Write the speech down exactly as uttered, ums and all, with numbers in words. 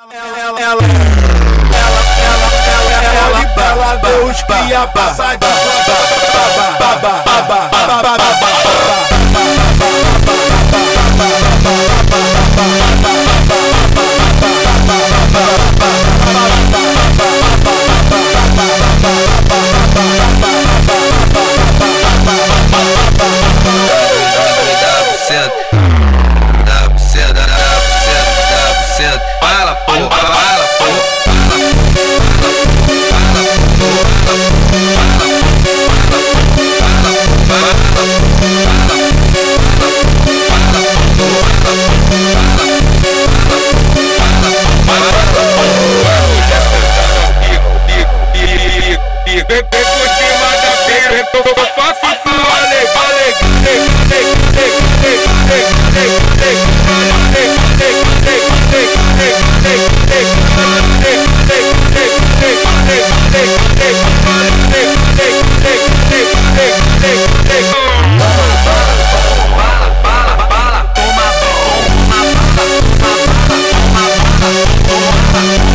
ela, ela, ela, ela, ela deu os cria passadinha. Fala, porra, fala, porra. Vem por cima da pera, eu faço fale, fale, toma, toma, toma, toma, toma, toma,